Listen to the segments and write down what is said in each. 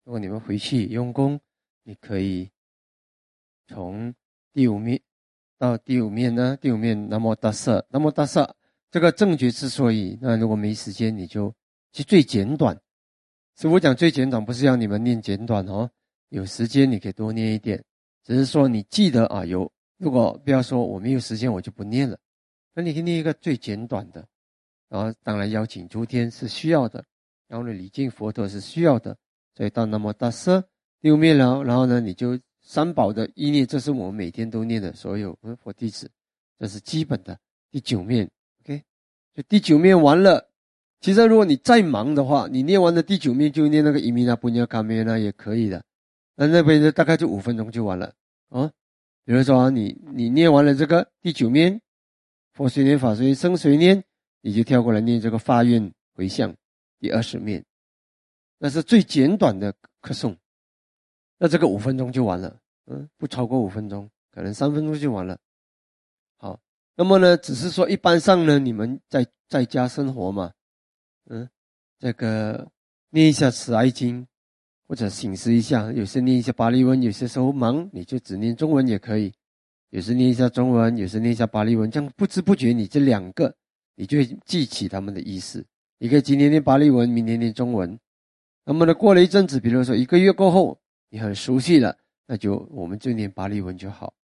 如果你们回去用功，你可以从第五面到第五面呢，第五面南无大舍，南无大舍这个正觉之所以，那如果没时间，你就去最简短。师父讲最简短，不是让你们念简短哦，有时间你可以多念一点，只是说你记得啊，如果不要说我没有时间我就不念了，那你可以念一个最简短的，然后当然邀请诸天是需要的，然后呢礼敬佛陀是需要的，所以到南无大舍第五面了，然后呢你就三宝的意念，这是我们每天都念的所有佛弟子，这是基本的。第九面 OK， 就第九面完了，其实如果你再忙的话，你念完了第九面就念那个伊米那布尼卡面那也可以的，那边大概就5分钟就完了啊。比如说你念完了这个第九面，佛随念法随念生随念，你就跳过来念这个发愿回向第20面，那是最简短的课诵，那这个5分钟就完了，不超过5分钟，可能3分钟就完了。好，那么呢，只是说一般上呢，你们在家生活嘛，这个念一下慈哀经，或者醒思一下，有时念一下巴利文，有些时候忙你就只念中文也可以，有时念一下中文，有时念一下巴利文，这样不知不觉你这2个你就会记起他们的意思。你可以今天念巴利文，明天念中文，那么呢过了一阵子，比如说1个月过后你很熟悉了，那我们就念巴利文就好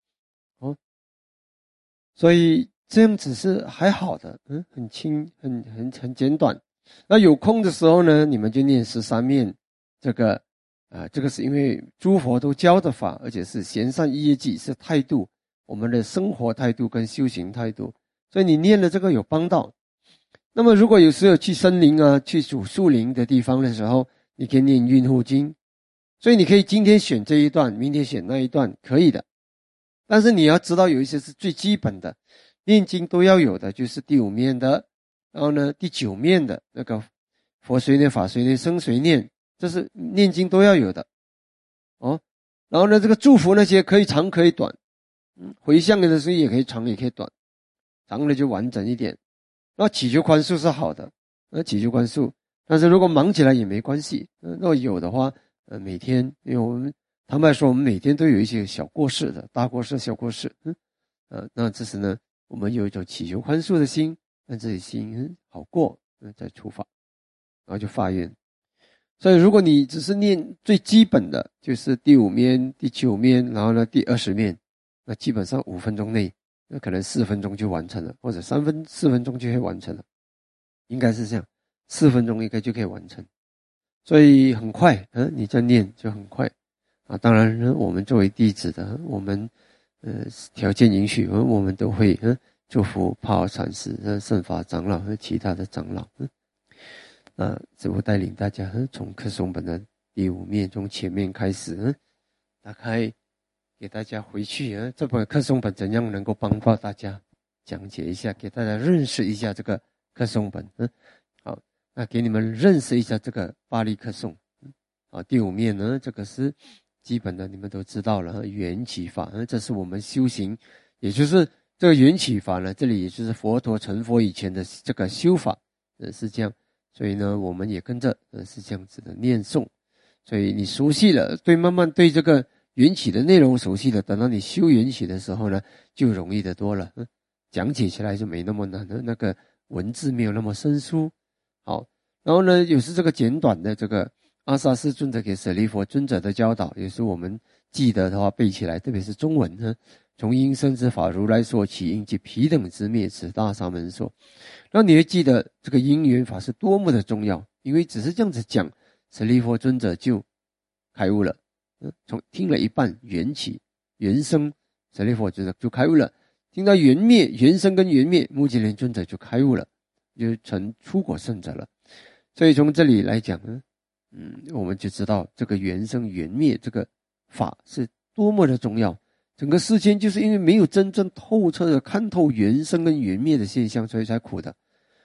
所以这样子是还好的，很轻，很简短。那有空的时候呢，你们就念13面，这个是因为诸佛都教的法，而且是贤善业绩，是态度，我们的生活态度跟修行态度，所以你念了这个有帮到。那么如果有时候去森林啊，去主树林的地方的时候，你可以念运护经，所以你可以今天选这一段，明天选那一段，可以的。但是你要知道有一些是最基本的，念经都要有的，就是第5面的，然后呢第9面的那个佛随念法随念生随念，这是念经都要有的然后呢这个祝福那些可以长可以短，回向的时候也可以长也可以短，长的就完整一点。那祈求宽恕是好的，祈求宽恕，但是如果忙起来也没关系，如果有的话每天，因为我们坦白说我们每天都有一些小过失的，大过失小过失那这时呢我们有一种祈求宽恕的心，让自己心好过再出发，然后就发愿。所以如果你只是念最基本的，就是第5面第9面，然后呢第20面，那基本上5分钟内，那可能4分钟就完成了，或者4分钟就可以完成了，应该是这样，4分钟应该就可以完成，所以很快你这样念就很快当然呢我们作为弟子的，我们条件允许，我们都会祝福帕尔禅师、圣法长老和其他的长老师父带领大家从课诵本的第5面，从前面开始打开给大家回去这本课诵本怎样能够帮到大家，讲解一下，给大家认识一下这个课诵本好，那给你们认识一下这个巴利课诵第5面呢，这个是基本的，你们都知道了缘起法这是我们修行，也就是这个缘起法呢，这里也就是佛陀成佛以前的这个修法是这样，所以呢我们也跟着是这样子的念诵，所以你熟悉了，慢慢对这个缘起的内容熟悉了，等到你修缘起的时候呢就容易得多了讲解起来就没那么难了，那个文字没有那么生疏好，然后呢有时这个简短的这个阿萨斯尊者给舍利弗尊者的教导，也是我们记得的话背起来，特别是中文从因生之法如来说起，因即彼等之灭，此大沙门说。然后你会记得这个因缘法是多么的重要，因为只是这样子讲，舍利弗尊者就开悟了从听了一半缘起缘生，舍利弗尊者就开悟了，听到缘灭缘生跟缘灭，目犍连尊者就开悟了，就成出果圣者了。所以从这里来讲我们就知道这个缘生缘灭这个法是多么的重要。整个世间就是因为没有真正透彻的看透缘生跟缘灭的现象，所以才苦的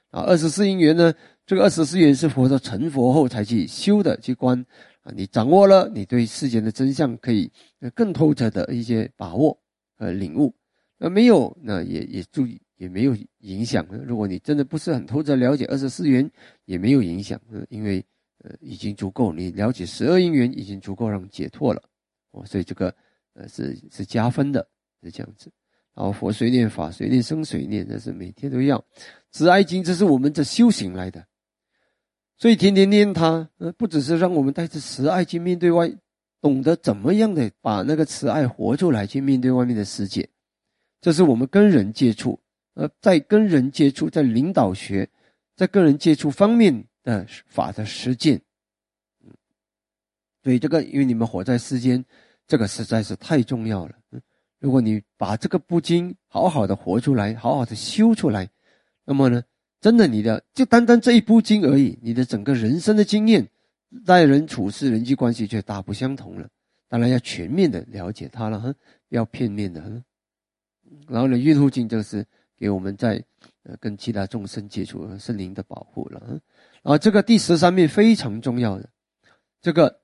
24因缘呢，这个24缘是佛陀成佛后才去修的去观你掌握了，你对世间的真相可以更透彻的一些把握和领悟。没有那也注意也没有影响如果你真的不是很透彻了解24缘也没有影响因为已经足够，你了解12因缘已经足够让解脱了所以这个是加分的，是这样子。然后佛随念，法随念，僧随念，这是每天都要。慈爱经这是我们的修行来的，所以天天念它不只是让我们带着慈爱去面对外，懂得怎么样的把那个慈爱活出来，去面对外面的世界。这是我们跟人接触，在跟人接触，在领导学，在跟人接触方面的法的实践。所以这个因为你们活在世间，这个实在是太重要了。如果你把这个部经好好的活出来，好好的修出来，那么呢，真的你的就单单这一部经而已，你的整个人生的经验，待人处事人际关系就大不相同了。当然要全面的了解它了，不要片面的。然后呢，运护经就是给我们在跟其他众生接触圣灵的保护了。然后这个第13面非常重要的，这个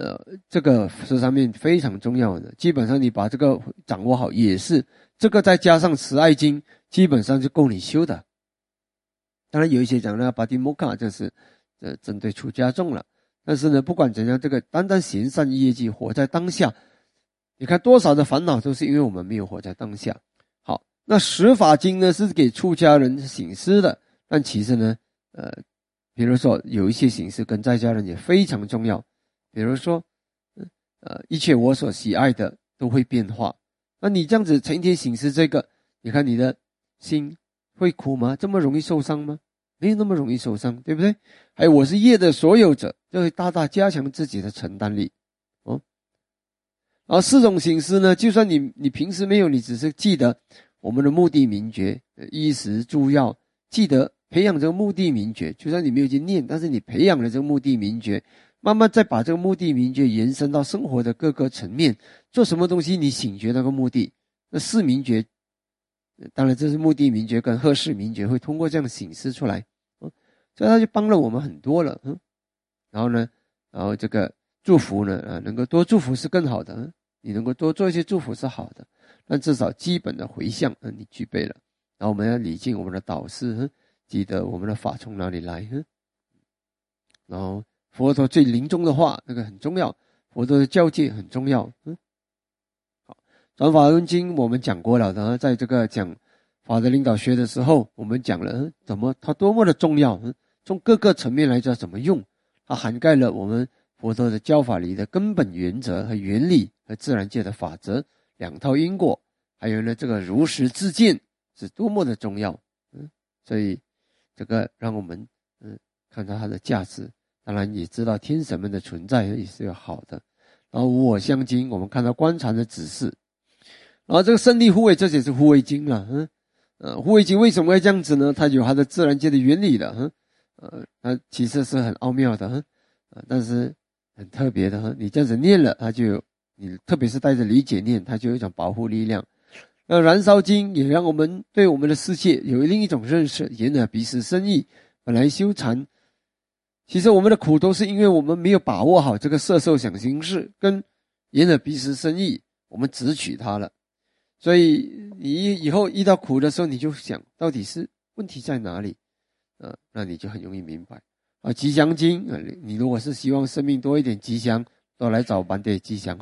13面非常重要的，基本上你把这个掌握好，也是这个再加上慈爱经，基本上就够你修的。当然有一些讲呢，巴蒂摩卡这是针对出家众了，但是呢，不管怎样，这个单单行善业绩，活在当下，你看多少的烦恼都是因为我们没有活在当下。好，那十法经呢是给出家人省思的，但其实呢，比如说有一些省思跟在家人也非常重要。比如说，一切我所喜爱的都会变化。那你这样子成天省思这个，你看你的心会苦吗？这么容易受伤吗？没有那么容易受伤，对不对？还有我是业的所有者，就会大大加强自己的承担力。然后4种省思呢，就算你平时没有，你只是记得我们的目的明觉，衣食住要，记得培养这个目的明觉。就算你没有去念，但是你培养了这个目的明觉，慢慢再把这个目的明觉延伸到生活的各个层面，做什么东西你醒觉那个目的。那4明觉，当然这是目的明觉跟赫氏明觉会通过这样的省思出来，所以他就帮了我们很多了。然后这个祝福呢，能够多祝福是更好的，你能够多做一些祝福是好的，但至少基本的回向你具备了。然后我们要礼敬我们的导师，记得我们的法从哪里来。然后佛陀最临终的话，那个很重要，佛陀的教诫很重要。好，转法轮经我们讲过了的，在这个讲法的领导学的时候，我们讲了怎么它多么的重要，从各个层面来讲怎么用，它涵盖了我们佛陀的教法里的根本原则和原理和自然界的法则，2套因果，还有呢这个如实自见是多么的重要。所以这个让我们看到它的价值，当然也知道天神们的存在也是有好的。然后无我相经，我们看到观禅的指示。然后这个胜利护卫，这也是护卫经了。护卫经为什么会这样子呢？它有它的自然界的原理的。它其实是很奥妙的。但是很特别的。你这样子念了，它就有，你特别是带着理解念，它就有一种保护力量。燃烧经也让我们对我们的世界有另一种认识，眼耳鼻识身意。本来修禅，其实我们的苦都是因为我们没有把握好这个色受想行识跟眼耳鼻识身意，我们只取它了。所以你以后遇到苦的时候，你就想到底是问题在哪里，那你就很容易明白。吉祥经，你如果是希望生命多一点吉祥，都来找班德吉祥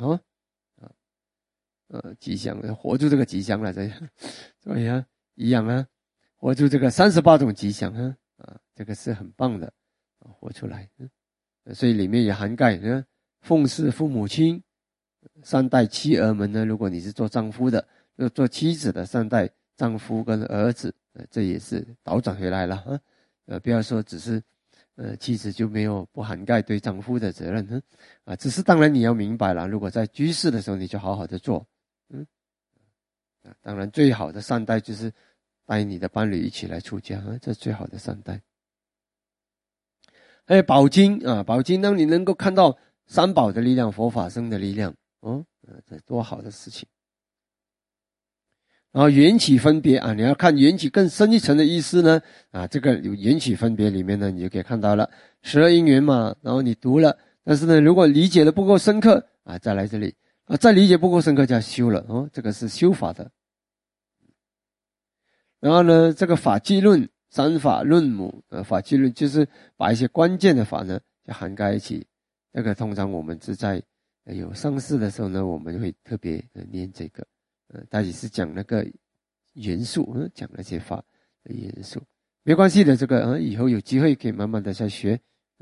吉祥，活出这个吉祥来着。所以一样活出这个38种吉祥这个是很棒的活出来。所以里面也涵盖奉侍父母亲，善待妻儿们呢。如果你是做丈夫的，做妻子的善待丈夫跟儿子，这也是倒转回来了不要说只是妻子就没有不涵盖对丈夫的责任只是当然你要明白了，如果在居士的时候你就好好的做当然最好的善待就是带你的伴侣一起来出家这是最好的善待。还有宝经宝经让你能够看到三宝的力量，佛法僧的力量这多好的事情。然后缘起分别你要看缘起更深一层的意思呢这个有缘起分别里面呢，你就可以看到了12因缘嘛。然后你读了，但是呢如果理解的不够深刻再来这里再理解不够深刻就要修了这个是修法的。然后呢这个法纪论，三法论母法纪论就是把一些关键的法呢就涵盖一起。这个通常我们是在有丧事的时候呢，我们会特别念这个，大体是讲那个元素，讲那些法的元素，没关系的，这个以后有机会可以慢慢的再学，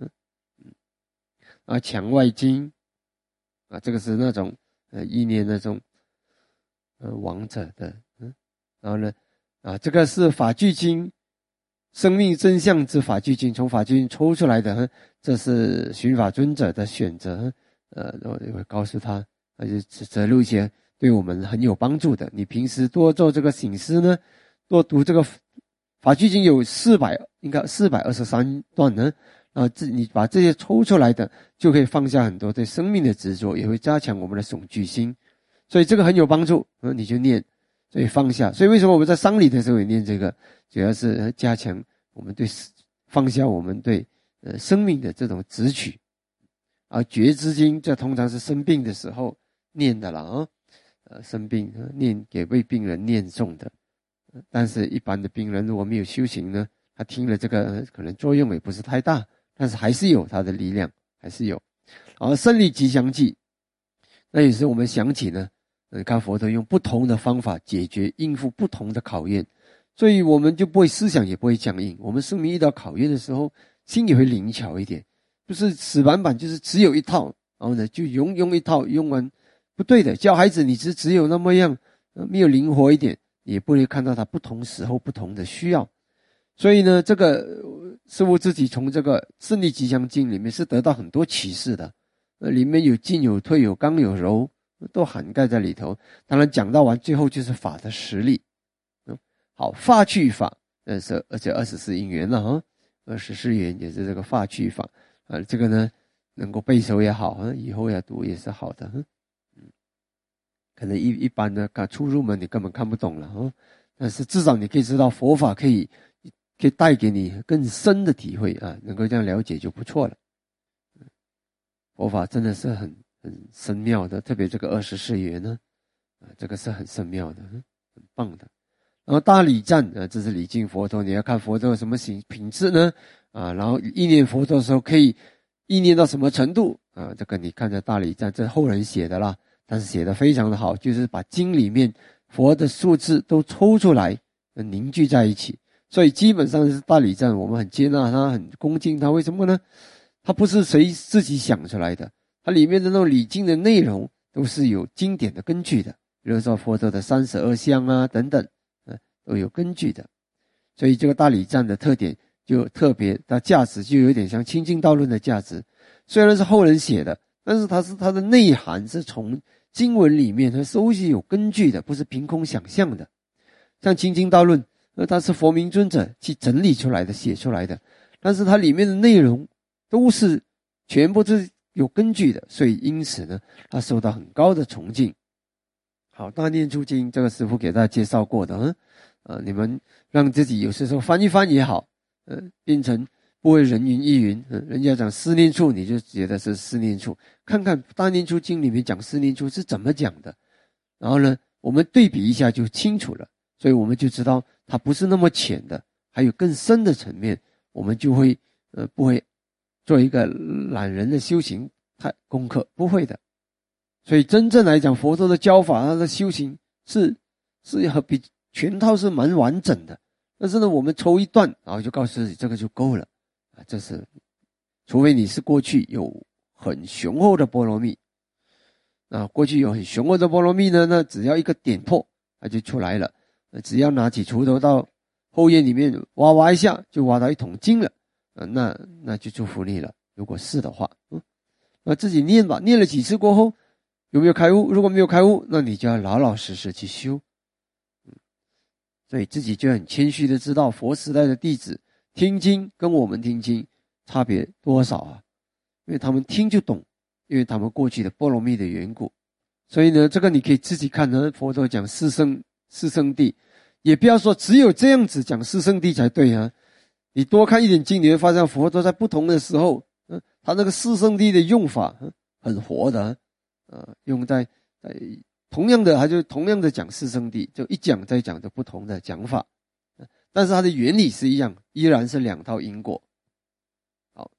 墙外经这个是那种意念那种亡者的，然后呢这个是法句经，生命真相之法句经，从法句经抽出来的，这是寻法尊者的选择，我会告诉他，就摘录一些对我们很有帮助的。你平时多做这个省思呢，多读这个法句经有应该423段呢，你把这些抽出来的，就可以放下很多对生命的执着，也会加强我们的恐惧心，所以这个很有帮助，你就念，所以放下。所以为什么我们在丧礼的时候也念这个，主要是加强我们对放下我们对生命的这种执取。而觉知经这通常是生病的时候念的了生病念给为病人念诵的，但是一般的病人如果没有修行呢，他听了这个可能作用也不是太大，但是还是有它的力量，还是有。而胜利吉祥记，那也是我们想起呢，看佛陀用不同的方法解决应付不同的考验，所以我们就不会思想也不会僵硬，我们生命遇到考验的时候心也会灵巧一点，不是死板板就是只有一套，然后呢就用一套用完，不对的。教孩子你只有那么样，没有灵活一点，也不会看到他不同时候不同的需要。所以呢，这个师父自己从这个胜利吉祥经里面是得到很多启示的，里面有进有退有刚有柔，都涵盖在里头。当然讲到完最后就是法的实力。好，法趣法而且24因缘了24缘也是这个法趣法这个呢能够背熟也好以后要读也是好的可能一般的初入门你根本看不懂了但是至少你可以知道佛法可以带给你更深的体会能够这样了解就不错了。佛法真的是很深妙的，特别这个24缘呢这个是很深妙的很棒的。然后大礼赞这是礼敬佛陀，你要看佛陀有什么品质呢然后意念佛陀的时候可以意念到什么程度这个你看着大礼赞，这后人写的啦，但是写得非常的好，就是把经里面佛的数字都抽出来凝聚在一起，所以基本上是大礼赞我们很接纳他，很恭敬他。为什么呢？他不是谁自己想出来的，它里面的那种礼敬的内容都是有经典的根据的，比如说佛陀的32相等等都有根据的。所以这个大礼赞的特点就特别，它价值就有点像清净道论的价值，虽然是后人写的，但是它的内涵是从经文里面它收集有根据的，不是凭空想象的。像清净道论它是佛明尊者去整理出来的写出来的，但是它里面的内容都是全部是有根据的，所以因此呢它受到很高的崇敬。好，大念珠经这个师父给大家介绍过的你们让自己有时候翻一翻也好变成不会人云亦云人家讲四念处你就觉得是四念处，看看大念珠经里面讲四念处是怎么讲的，然后呢我们对比一下就清楚了，所以我们就知道它不是那么浅的，还有更深的层面，我们就会不会做一个懒人的修行功课，不会的。所以真正来讲佛陀的教法，他的修行是比全套是蛮完整的，但是呢我们抽一段然后就告诉自己这个就够了这是除非你是过去有很雄厚的波罗蜜过去有很雄厚的波罗蜜呢，那只要一个点破它就出来了，只要拿起锄头到后院里面挖一下就挖到一桶金了那就祝福你了，如果是的话那自己念吧，念了几次过后有没有开悟？如果没有开悟，那你就要老老实实去修所以自己就很谦虚的知道佛时代的弟子听经跟我们听经差别多少因为他们听就懂，因为他们过去的波罗蜜的缘故。所以呢这个你可以自己看佛陀讲四圣谛，也不要说只有这样子讲四圣谛才对你多看一点经，你会发现佛陀在不同的时候他那个四圣谛的用法很活的用在同样的，他就同样的讲四圣谛，就一讲再讲的不同的讲法但是它的原理是一样，依然是两套因果。好，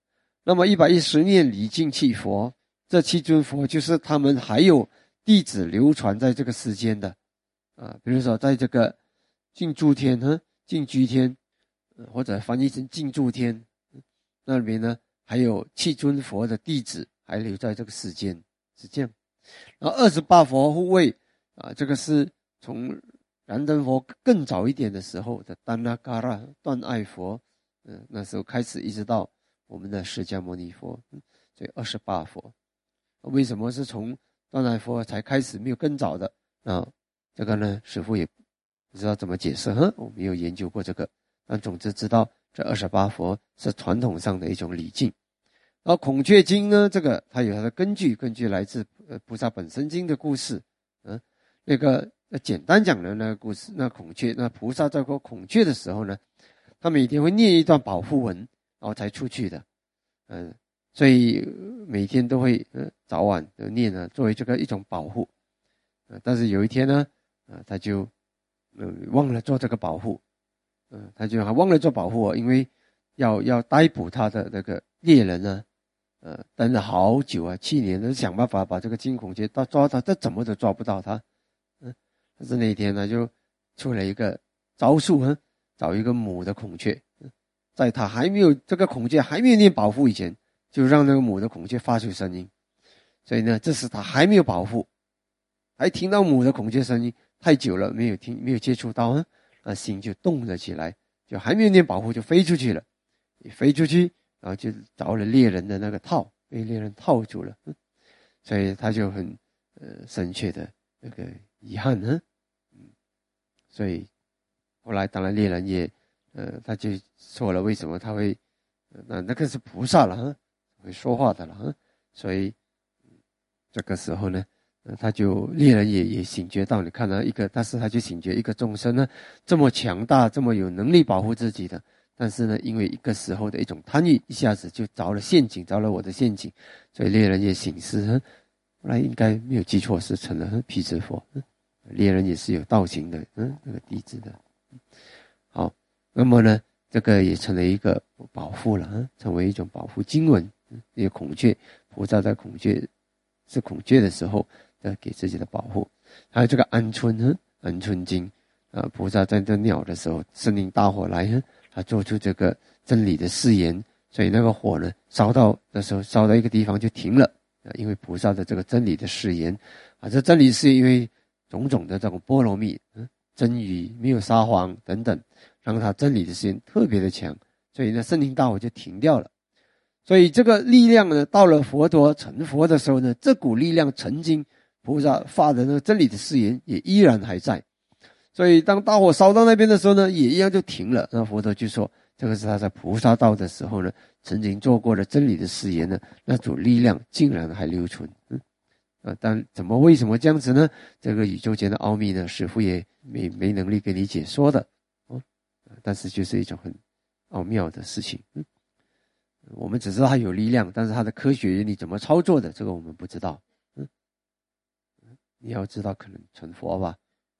那么110念礼敬七佛，这七尊佛就是他们还有弟子流传在这个世间的比如说在这个净住天净居天或者翻译成净住天那里面呢，还有七尊佛的弟子还留在这个世间，是这样。然后28佛护卫这个是从燃灯佛更早一点的时候的丹那嘎拉断爱佛那时候开始一直到我们的释迦牟尼佛所以28佛。为什么是从断爱佛才开始，没有更早的这个呢师父也不知道怎么解释我没有研究过这个，但总之知道这28佛是传统上的一种礼敬。然后孔雀经呢，这个它有它的根据来自菩萨本生经的故事那个简单讲的那个故事，那孔雀那菩萨在过孔雀的时候呢，他每天会念一段保护文，然后才出去的所以每天都会早晚都念作为这个一种保护但是有一天呢他就忘了做这个保护他就还忘了做保护因为要逮捕他的那个猎人呢等了好久7年都想办法把这个金孔雀抓到，但怎么都抓不到他但是那一天呢就出了一个招数找一个母的孔雀在他这个孔雀还没有念保护以前，就让那个母的孔雀发出声音，所以呢这时他还没有保护，还听到母的孔雀声音，太久了没有接触到心就动了起来，就还没有念保护就飞出去了，飞出去然后就着了猎人的那个套，被猎人套住了所以他就很深切的那个遗憾所以后来当然猎人也他就说了为什么他会那个是菩萨了会说话的了所以这个时候呢他就猎人也醒觉到，你看到但是他就醒觉一个众生呢这么强大，这么有能力保护自己的，但是呢因为一个时候的一种贪欲，一下子就着了我的陷阱，所以猎人也醒思后来应该没有记错是成了辟支佛猎人也是有道行的那个弟子的好，那么呢这个也成了一个保护了成为一种保护经文因为孔雀菩萨在孔雀的时候给自己的保护。还有这个鹌鹑经菩萨在这鸟的时候，森林大火来他做出这个真理的誓言，所以那个火呢烧到一个地方就停了因为菩萨的这个真理的誓言这真理是因为种种的这种波罗蜜真语没有撒谎等等，让他真理的誓言特别的强，所以呢森林大火就停掉了。所以这个力量呢到了佛陀成佛的时候呢，这股力量曾经菩萨发的那个真理的誓言也依然还在，所以当大火烧到那边的时候呢也一样就停了。那佛陀就说这个是他在菩萨道的时候呢曾经做过的真理的誓言呢，那种力量竟然还留存但为什么这样子呢？这个宇宙间的奥秘呢师父也没能力给你解说的但是就是一种很奥妙的事情我们只知道它有力量，但是它的科学原理怎么操作的，这个我们不知道你要知道可能成佛吧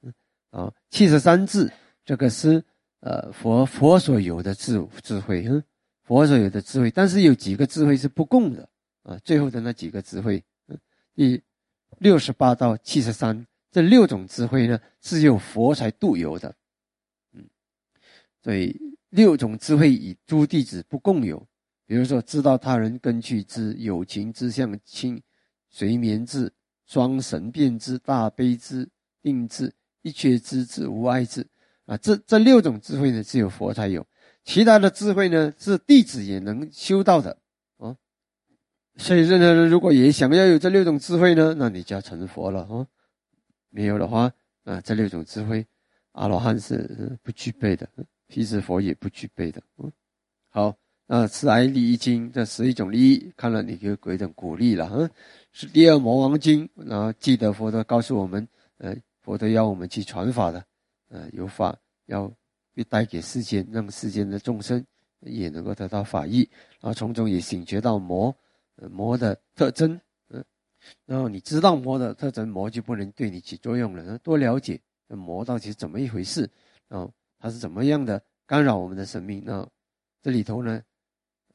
73字这个是佛所有的智慧佛所有的智慧，但是有几个智慧是不共的最后的那几个智慧第68到73这6种智慧呢是有佛才独有的所以6种智慧以诸弟子不共有，比如说知道他人根去之、有情之相亲、随眠智、双神变智、大悲智、定智、一切知智、无碍智这6种智慧呢只有佛才有，其他的智慧呢是弟子也能修到的所以任何人如果也想要有这6种智慧呢，那你就要成佛了没有的话这6种智慧阿罗汉是不具备的，辟支佛也不具备的好，慈哀利益经这11种利益，看了你就有一种鼓励了是第二魔王经，然后记得佛陀告诉我们佛陀要我们去传法的有法要带给世间，让世间的众生也能够得到法益，然后从中也醒觉到魔的特征然后你知道魔的特征，魔就不能对你起作用了多了解魔到底是怎么一回事它是怎么样的干扰我们的生命这里头呢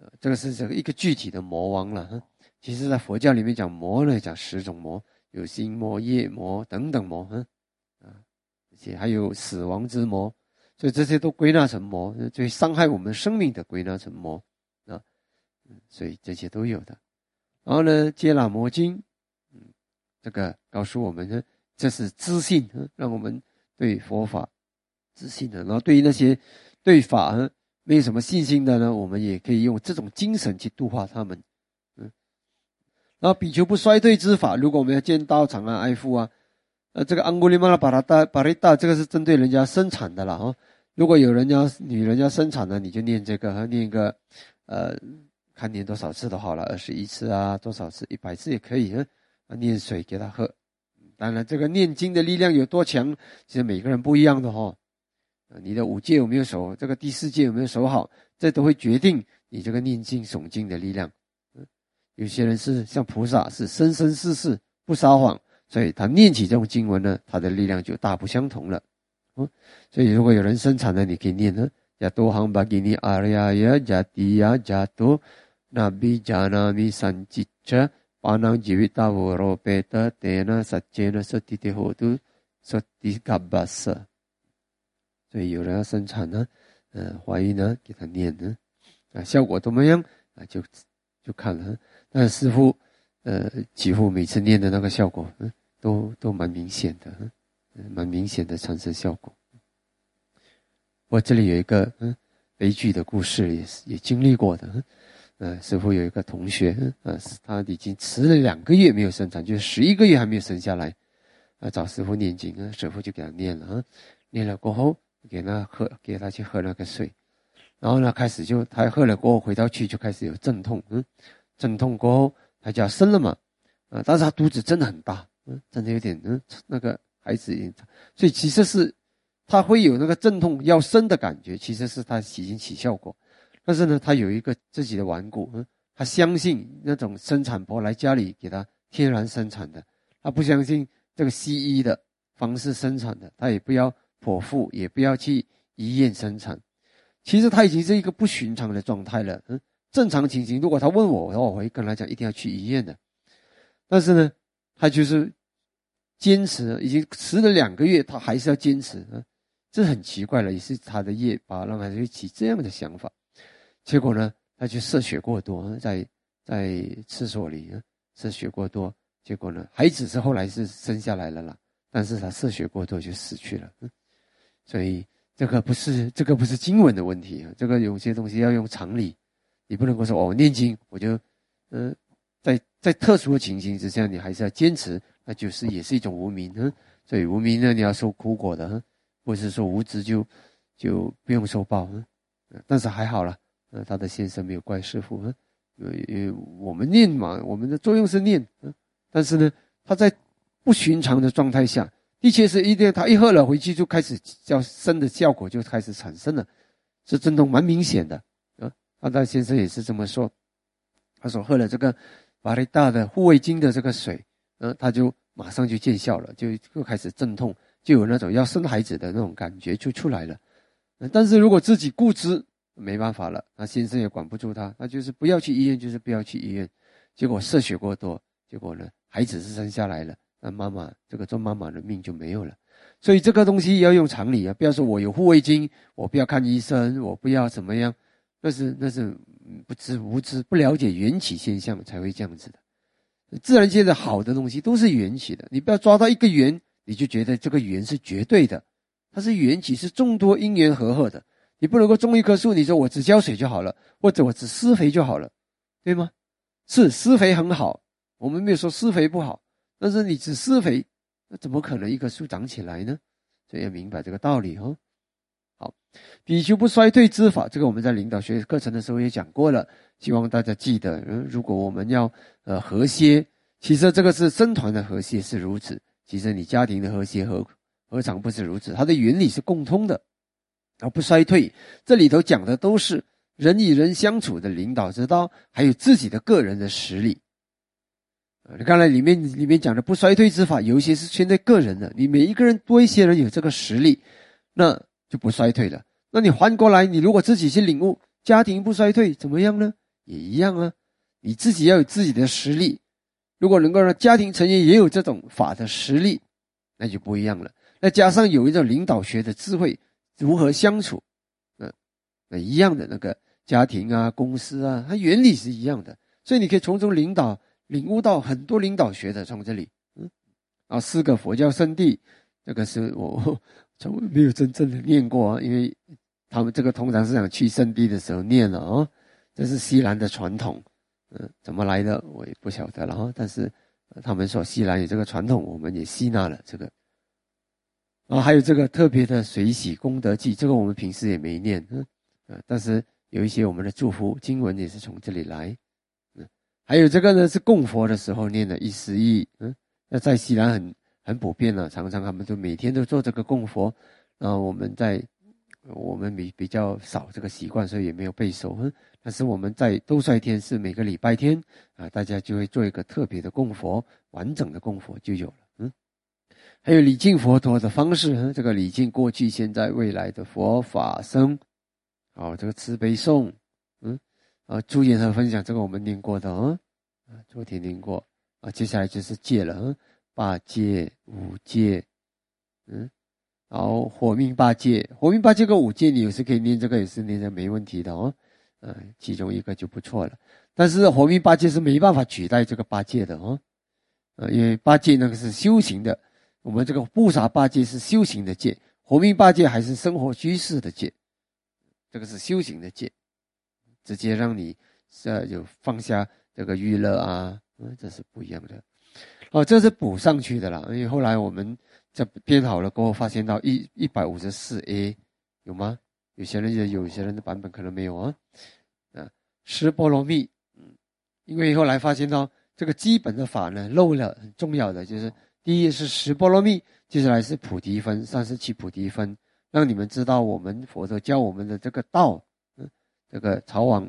这个是这个一个具体的魔王了。其实在佛教里面讲魔呢，讲10种魔，有心魔、业魔等等魔，而且还有死亡之魔，所以这些都归纳成魔，所以伤害我们生命的归纳成魔啊，所以这些都有的。然后呢，揭喇魔经，这个告诉我们呢，这是自信，让我们对佛法自信的。然后对于那些对法没有什么信心的呢，我们也可以用这种精神去度化他们。然后比丘不衰退之法，如果我们要建道场啊、爱护啊，这个安古利玛拉巴利达，这个是针对人家生产的啦。如果有女人要生产呢，你就念这个，念一个看念多少次都好了，21次啊，多少次100次也可以。念水给他喝。当然这个念经的力量有多强，其实每个人不一样的你的5戒有没有守，这个第4戒有没有守好，这都会决定你这个念经诵经的力量。有些人是像菩萨，是生生世世不撒谎，所以他念起这种经文呢，他的力量就大不相同了。所以如果有人生产呢，你可以念呀多行巴吉尼阿利亚呀加迪呀加多那比加那米三吉车巴囊吉维达沃罗贝特德那萨杰那萨蒂蒂霍杜萨蒂嘎巴瑟。所以有人要生产呢，怀孕呢，给他念呢，效果怎么样就看了。但师父几乎每次念的那个效果都蛮明显的，蛮明显的产生效果。我这里有一个悲剧的故事，也经历过的。师父有一个同学他已经迟了2个月没有生产，就是11个月还没有生下来，找师父念经，师父就给他念了，念了过后给他去喝那个水，然后呢开始他喝了过后回到去就开始有阵痛，阵痛过后他就要生了嘛，但是他肚子真的很大，真的有点那个孩子所以其实是他会有那个阵痛要生的感觉，其实是他已经起效果。但是呢，他有一个自己的顽固，他相信那种生产婆来家里给他天然生产的，他不相信这个西医的方式生产的，他也不要剖腹，也不要去医院生产。其实他已经是一个不寻常的状态了。正常情形，如果他问我会跟他讲一定要去医院的。但是呢，他就是坚持，已经迟了2个月，他还是要坚持。这很奇怪了，也是他的业把让他起这样的想法。结果呢，他就射血过多，在厕所里射血过多，结果呢，孩子是后来是生下来了啦，但是他射血过多就死去了。所以这个不是经文的问题，这个有些东西要用常理，你不能够说念经我就在特殊的情形之下，你还是要坚持，那就是也是一种无明。所以无明呢，你要受苦果的，不是说无知就不用受报。但是还好了，他的先生没有怪师父，因为我们念嘛，我们的作用是念，但是呢，他在不寻常的状态下，的确是他一喝了回去就开始叫生的效果就开始产生了，这阵痛蛮明显的。他的先生也是这么说，他说喝了这个巴利大的护卫经的这个水，他就马上就见效了，就开始阵痛，就有那种要生孩子的那种感觉就出来了。但是如果自己固执，没办法了，他先生也管不住他就是不要去医院，就是不要去医院。结果射血过多，结果呢，孩子是生下来了，那做妈妈的命就没有了。所以这个东西要用常理不要说我有护卫经，我不要看医生，我不要怎么样，那是不知无知，不了解缘起现象才会这样子的。自然界的好的东西都是缘起的，你不要抓到一个缘，你就觉得这个缘是绝对的，它是缘起，是众多因缘和合的。你不能够种一棵树，你说我只浇水就好了，或者我只施肥就好了，对吗？是施肥很好，我们没有说施肥不好，但是你只施肥，那怎么可能一棵树长起来呢？所以要明白这个道理。好，比丘不衰退之法，这个我们在领导学课程的时候也讲过了，希望大家记得。如果我们要和谐，其实这个是僧团的和谐是如此，其实你家庭的和谐何尝不是如此？它的原理是共通的。不衰退，这里头讲的都是人与人相处的领导之道，还有自己的个人的实力。刚才里面讲的不衰退之法，有一些是针对个人的，你每一个人多一些人有这个实力，那就不衰退了。那你换过来，你如果自己去领悟，家庭不衰退怎么样呢？ 也一样啊。你自己要有自己的实力，如果能够让家庭成员也有这种法的实力，那就不一样了。再加上有一种领导学的智慧，如何相处，那一样的那个家庭啊、公司啊，它原理是一样的，所以你可以从中领悟到很多领导学的。从这里，4个佛教圣地，这个是我从来没有真正的念过啊，因为他们这个通常是想去圣地的时候念了啊，这是西兰的传统，怎么来的我也不晓得了啊，但是他们说西兰有这个传统，我们也吸纳了这个。还有这个特别的水洗功德记，这个我们平时也没念，但是有一些我们的祝福经文也是从这里来，还有这个呢是供佛的时候念的111，那在西兰很普遍了，常常他们都每天都做这个供佛，我们比较少这个习惯，所以也没有背熟，但是我们在兜率天是每个礼拜天大家就会做一个特别的供佛，完整的供佛就有了。还有礼敬佛陀的方式，这个礼敬过去、现在、未来的佛法僧，这个慈悲颂，诸言和分享，这个我们念过的昨天念过接下来就是戒了8戒、5戒，然后火命8戒，火命8戒跟5戒你有时可以念，这个也是念的没问题的其中一个就不错了。但是火命8戒是没办法取代这个8戒的因为8戒那个是修行的。我们这个布萨8戒是修行的戒，火命8戒还是生活居士的戒，这个是修行的戒，直接让你有放下这个娱乐这是不一样的。这是补上去的啦，因为后来我们这编好了过后，发现到154A 有吗？有些人的版本可能没有十波罗蜜，因为后来发现到这个基本的法呢漏了很重要的，就是第一是十波罗蜜，接下来是菩提分，37菩提分，让你们知道我们佛陀教我们的这个道，这个曹往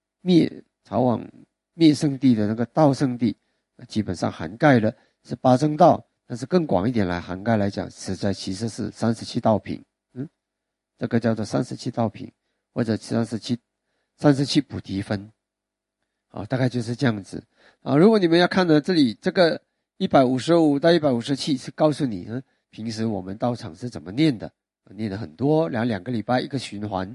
灭圣地的那个道圣地，基本上涵盖了是8正道，但是更广一点来涵盖来讲，其实是37道品，这个叫做37道品，或者37菩提分，大概就是这样子如果你们要看的这里这个155到157是告诉你平时我们道场是怎么念的，念了很多，两个礼拜一个循环，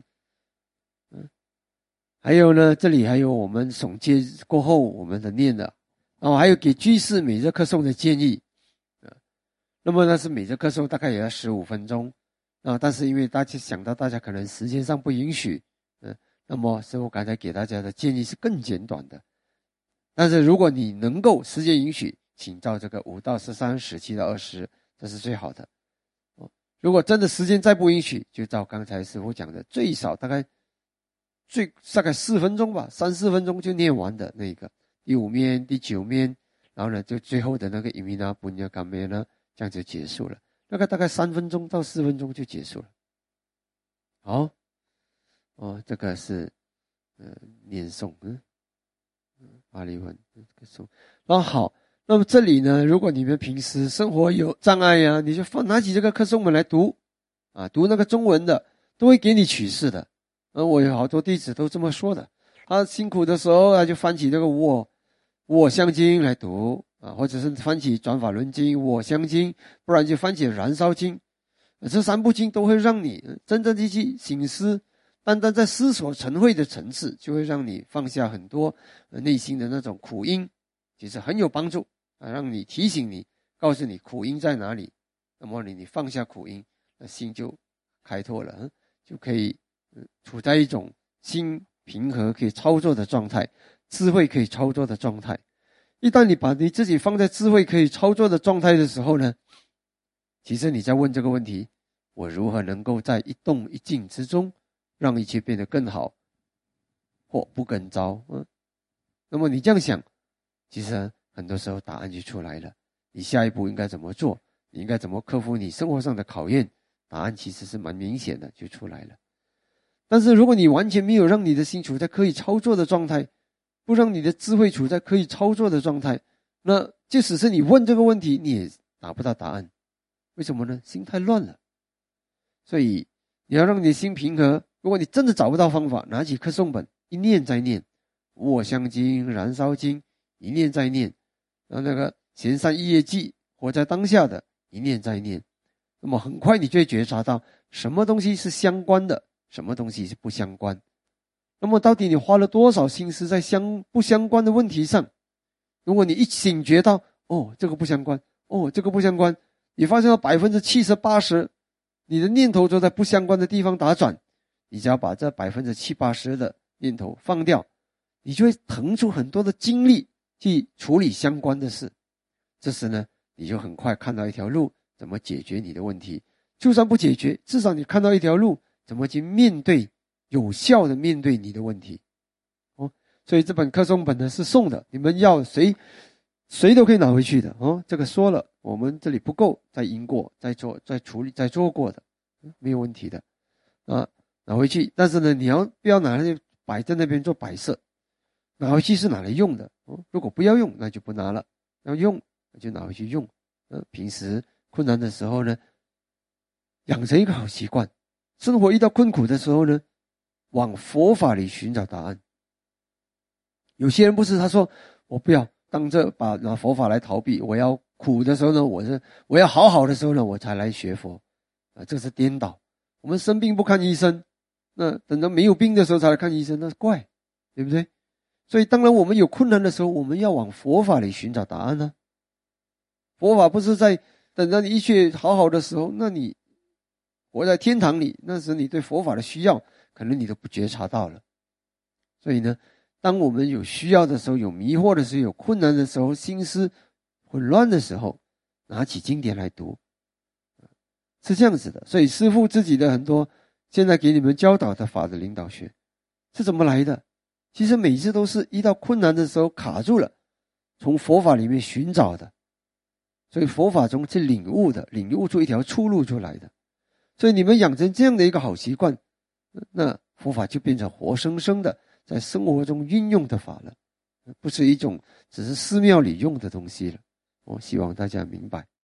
还有呢，这里还有我们总结过后我们的念的，还有给居士每日课诵的建议，那么那是每日课诵大概也要15分钟，但是因为大家想到大家可能时间上不允许，那么师父刚才给大家的建议是更简短的，但是如果你能够时间允许，请照这个5到13、17到20，这是最好的。如果真的时间再不允许，就照刚才师父讲的，最少大概4分钟吧，3、4分钟就念完的那个第5面、第9面，然后呢就最后的那个伊米那布尼甘梅呢，这样就结束了。那个大概3分钟到4分钟就结束了。好，这个是念诵，巴利文诵。那好，那么这里呢，如果你们平时生活有障碍你就拿起这个课诵本来读读那个中文的，都会给你启示的。我有好多弟子都这么说的，他辛苦的时候他就翻起这个我相经来读或者是翻起转法轮经、我相经，不然就翻起燃烧经，这3部经都会让你真正地去省思，单单在思索成慧的层次，就会让你放下很多内心的那种苦因，其实很有帮助让你提醒你，告诉你苦因在哪里，那么你放下苦因，那心就开拓了，就可以处在一种心平和可以操作的状态，智慧可以操作的状态。一旦你把你自己放在智慧可以操作的状态的时候呢，其实你在问这个问题，我如何能够在一动一静之中让一切变得更好或不更糟那么你这样想，其实很多时候答案就出来了，你下一步应该怎么做，你应该怎么克服你生活上的考验，答案其实是蛮明显的就出来了。但是如果你完全没有让你的心处在可以操作的状态，不让你的智慧处在可以操作的状态，那即使是你问这个问题，你也拿不到答案。为什么呢？心太乱了。所以你要让你的心平和，如果你真的找不到方法，拿起课诵本一念再念， 无我相经、燃烧经，一念再念，那个闲善意业记，活在当下的，一念再念，那么很快你就会觉察到什么东西是相关的，什么东西是不相关。那么到底你花了多少心思在不相关的问题上？如果你一醒觉到，这个不相关，这个不相关，你发现到70%、80%，你的念头都在不相关的地方打转，你只要把这70%、80%的念头放掉，你就会腾出很多的精力去处理相关的事。这时呢，你就很快看到一条路，怎么解决你的问题。就算不解决，至少你看到一条路，怎么去有效的面对你的问题。所以这本课中本呢是送的，你们要谁都可以拿回去的。这个说了，我们这里不够，再赢过，再做，再处理，再做过的，没有问题的。拿回去，但是呢，你不要拿来摆在那边做摆设，拿回去是拿来用的。如果不要用，那就不拿了；要用，那就拿回去用。平时困难的时候呢，养成一个好习惯，生活遇到困苦的时候呢，往佛法里寻找答案。有些人不是，他说我不要拿佛法来逃避，我要苦的时候呢，我要好的时候呢，我才来学佛。这是颠倒。我们生病不看医生，那等到没有病的时候才来看医生，那是怪，对不对？所以当然我们有困难的时候，我们要往佛法里寻找答案呢。佛法不是在等到你一切好的时候，那你活在天堂里，那时你对佛法的需要可能你都不觉察到了。所以呢，当我们有需要的时候，有迷惑的时候，有困难的时候，心思混乱的时候，拿起经典来读，是这样子的。所以师父自己的很多现在给你们教导的法的领导学是怎么来的？其实每次都是遇到困难的时候卡住了，从佛法里面寻找的。所以佛法中是领悟出一条出路出来的。所以你们养成这样的一个好习惯，那佛法就变成活生生的在生活中运用的法了，不是一种只是寺庙里用的东西了。我希望大家明白。